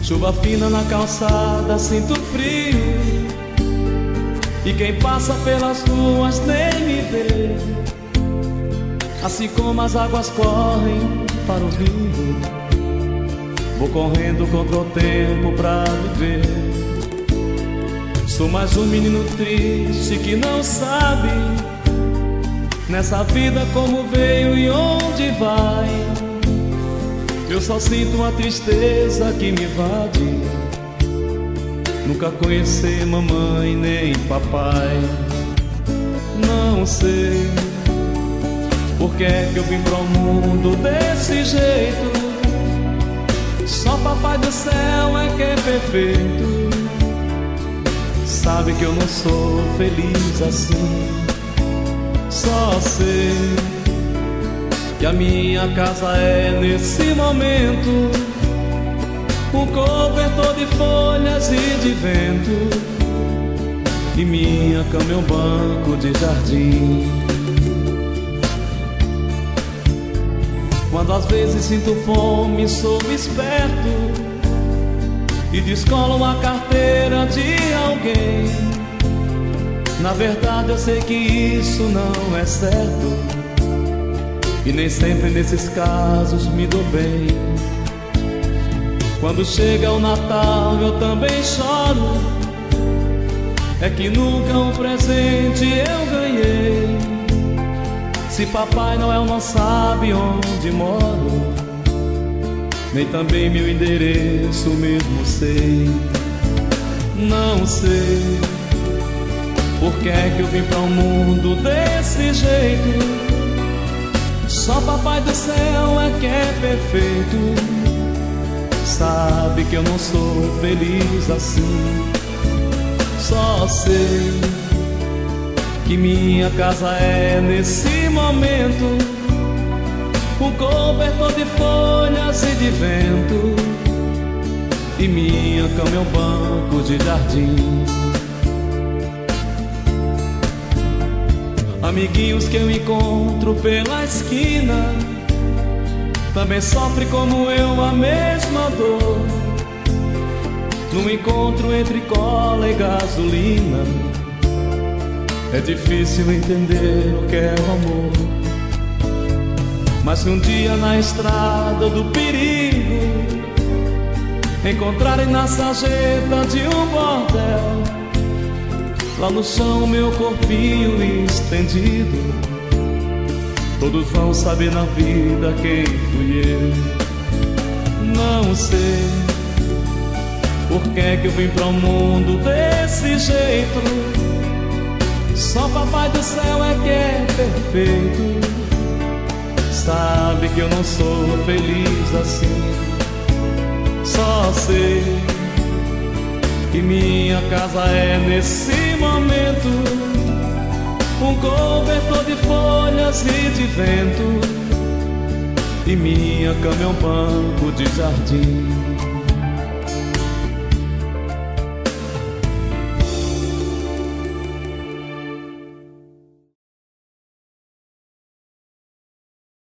Chuva fina na calçada, sinto frio, e quem passa pelas ruas nem me vê. Assim como as águas correm para o rio, vou correndo contra o tempo pra viver. Sou mais um menino triste que não sabe nessa vida como veio e onde vai. Eu só sinto uma tristeza que me invade, nunca conhecer mamãe nem papai. Não sei por que é que eu vim pro mundo desse jeito. Só papai do céu é que é perfeito, sabe que eu não sou feliz assim. Só sei que a minha casa é nesse momento um cobertor de folhas e de vento, e minha cama é um banco de jardim. Quando às vezes sinto fome, sou esperto e descolo uma carteira de alguém. Na verdade eu sei que isso não é certo, e nem sempre nesses casos me dou bem. Quando chega o Natal eu também choro, é que nunca um presente eu ganhei. Se Papai Noel não sabe onde moro, nem também meu endereço mesmo sei. Não sei por que é que eu vim pra um mundo desse jeito. Só Papai do céu é que é perfeito, sabe que eu não sou feliz assim. Só sei que minha casa é nesse momento um cobertor de folhas e de vento, e minha cama é um banco de jardim. Amiguinhos que eu encontro pela esquina também sofrem como eu a mesma dor. No encontro entre cola e gasolina é difícil entender o que é o amor. Mas se um dia na estrada do perigo encontrarem na sarjeta de um bordel, lá no chão meu corpinho estendido, todos vão saber na vida quem fui eu. Não sei por que é que eu vim pra um mundo desse jeito. Só Papai do céu é que é perfeito, sabe que eu não sou feliz assim. Só sei que minha casa é nesse momento um cobertor de folhas e de vento, e minha cama é um banco de jardim.